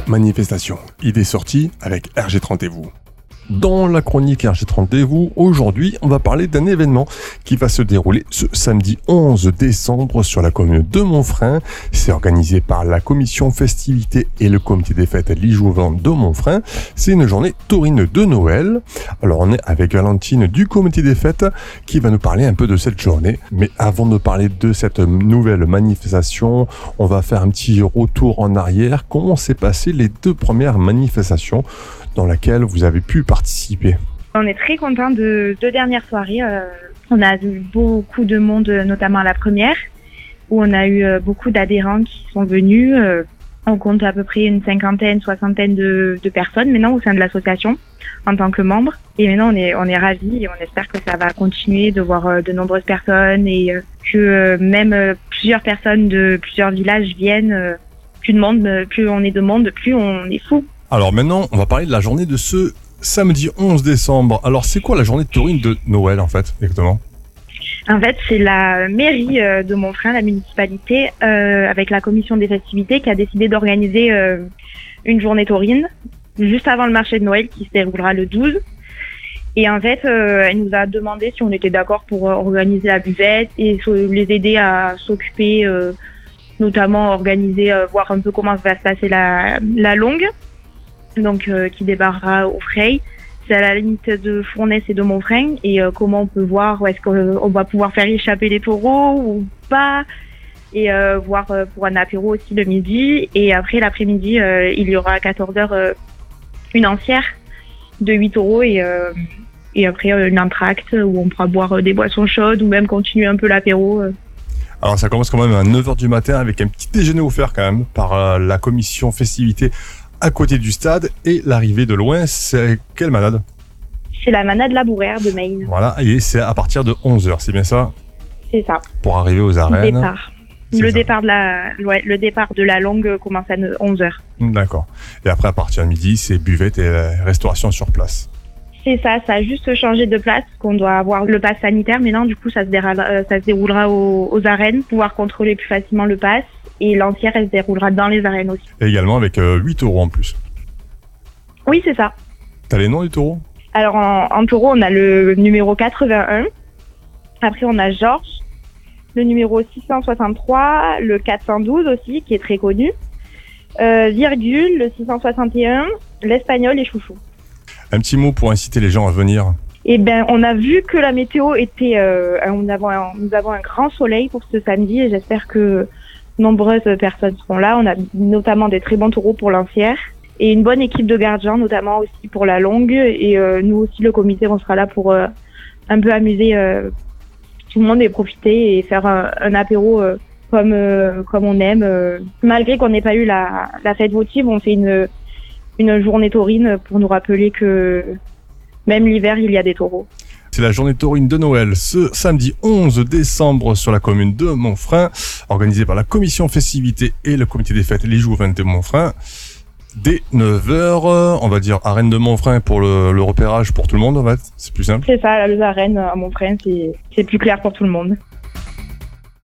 Manifestation, idée sortie avec RG30 et vous. Dans la chronique RG30 et vous, aujourd'hui, on va parler d'un événement qui va se dérouler ce samedi 11 décembre sur la commune de Monfrein. C'est organisé par la commission festivités et le comité des fêtes Lijouvent de Monfrein. C'est une journée taurine de Noël. Alors, on est avec Valentine du comité des fêtes qui va nous parler un peu de cette journée. Mais avant de parler de cette nouvelle manifestation, on va faire un petit retour en arrière. Comment s'est passé les deux premières manifestations dans laquelle vous avez pu participer? On est très contents de deux dernières soirées. On a eu beaucoup de monde, notamment à la première, où on a eu beaucoup d'adhérents qui sont venus. On compte à peu près une soixantaine de personnes maintenant au sein de l'association en tant que membres. Et maintenant, on est ravis et on espère que ça va continuer de voir de nombreuses personnes et que même plusieurs personnes de plusieurs villages viennent. Plus on est de monde, plus on est fou. Alors maintenant, on va parler de la journée de ce samedi 11 décembre. Alors, c'est quoi la journée de taurine de Noël, en fait, exactement? En fait, c'est la mairie de Monfrein, la municipalité, avec la commission des festivités, qui a décidé d'organiser une journée taurine, juste avant le marché de Noël, qui se déroulera le 12. Et en fait, elle nous a demandé si on était d'accord pour organiser la buvette et les aider à s'occuper, notamment organiser, voir un peu comment va se passer la longue. Donc qui débarquera au Frey. C'est à la limite de Fournaise et de Monfrein. Et comment on peut voir, est-ce qu'on va pouvoir faire échapper les taureaux ou pas, et voir pour un apéro aussi le midi. Et après l'après-midi, il y aura à 14h une entière de 8 taureaux et après une entracte où on pourra boire des boissons chaudes ou même continuer un peu l'apéro. Alors ça commence quand même à 9h du matin avec un petit déjeuner offert quand même par la commission festivité à côté du stade, et l'arrivée de loin, c'est quelle manade? C'est la manade labouraire de Maine. Voilà, et c'est à partir de 11h, c'est bien ça? C'est ça. Pour arriver aux arènes. Le départ de la longue commence à 11h. D'accord. Et après, à partir de midi, c'est buvette et restauration sur place. C'est ça, ça a juste changé de place, qu'on doit avoir le pass sanitaire. Maintenant, du coup, ça se déroulera aux arènes, pouvoir contrôler plus facilement le pass. Et l'entière, elle se déroulera dans les arènes aussi. Et également avec 8 taureaux en plus. Oui, c'est ça. T'as les noms des taureaux? Alors, en taureau, on a le numéro 81. Après, on a Georges. Le numéro 663. Le 412 aussi, qui est très connu. Virgule, le 661. L'Espagnol et Chouchou. Un petit mot pour inciter les gens à venir. Eh ben, on a vu que la météo était... nous avons un grand soleil pour ce samedi et j'espère que nombreuses personnes seront là. On a notamment des très bons taureaux pour l'entière et une bonne équipe de gardiens, notamment aussi pour la longue. Et nous aussi, le comité, on sera là pour un peu amuser tout le monde et profiter et faire un apéro comme on aime. Malgré qu'on n'ait pas eu la fête votive, on fait une journée taurine pour nous rappeler que même l'hiver, il y a des taureaux. C'est la journée taurine de Noël ce samedi 11 décembre sur la commune de Monfrein, organisée par la commission festivité et le comité des fêtes Lijouvent de Monfrein. Dès 9h, on va dire arène de Monfrein pour le repérage pour tout le monde, en fait. C'est plus simple. C'est ça, les arènes à Monfrein, c'est plus clair pour tout le monde.